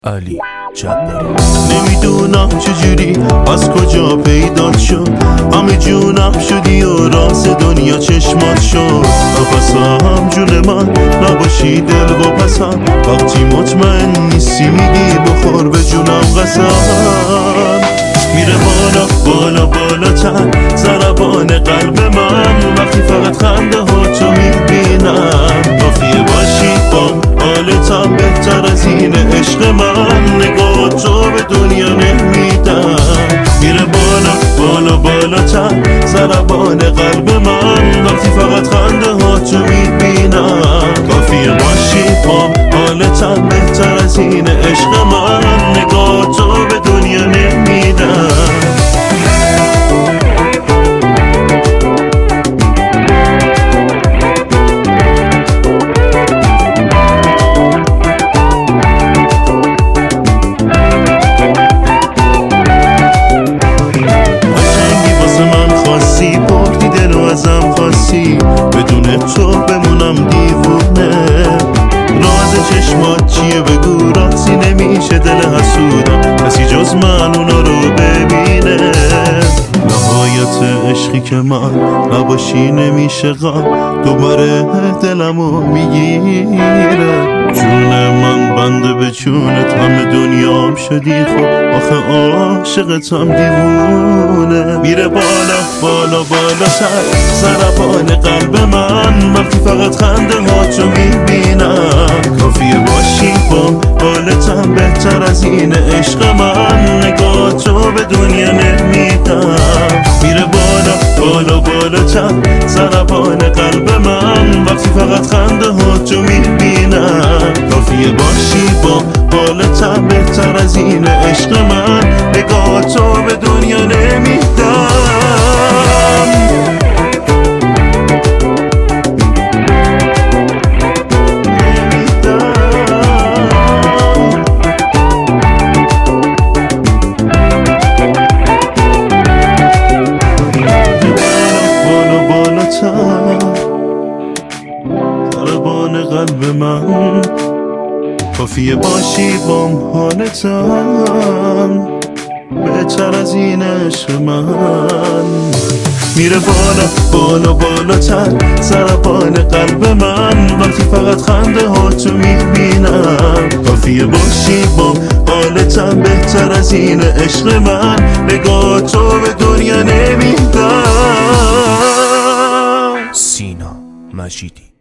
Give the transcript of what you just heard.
علی جباری. نمیدونم چجوری از کجا پیدات شد، همه جونم شدی و راز دنیا چشمات شد. نفسم جون من نباشی دل با پسم، وقتی مطمئن نیستی میگی بخور به جونم قسم. میره بالا بالا بالاتر ضربان قلب من، وقتی فقط خنده ها تو میبینم. کافیه باشی با حالتم بهتر از این عشق من، نگاه تو به دنیا نمیدم. میره بالا بالا بالاتر ضربان قلب من، وقتی فقط خنده ها تو میبینم. کافیه باشی با حالتم بهتر از این عشق من، نگاه تو به دنیا نمیدم. بدون تو بمونم دیوونه، راز چشمات چیه بگو، راضی نمیشه دل حسودم کسی جز من اونا رو ببینه. نهایت عشقی که من نباشی نمیشه غم، دوباره دلمو میگیره. جون من بنده به جونت، همه دنیام شدی خب آخه عاشقتم دیوونه. میره بالا بالا بالاتر ضربان قلب من، وقتی فقط خنده ها تو میبینم. کافیه باشی با حالتم بهتر از این عشق من، نگاه تو به دنیا نمیدم. میره بالا بالا بالاتر ضربان قلب من، وقتی فقط خنده ها تو میبینم. کافیه باشی با حالتم بهتر از این عشق من، نگاه تو به دنیا نمیدم. ضربان قلب من، کافیه باشی بام حالتم بهتر از این عشق من. میره بالا بالا بالاتر ضربان قلب من، وقتی فقط خنده ها تو میبینم. کافیه باشی بام حالتم بهتر از این عشق من، نگاه تو به دنیا نمیدم. سینا مجیدی.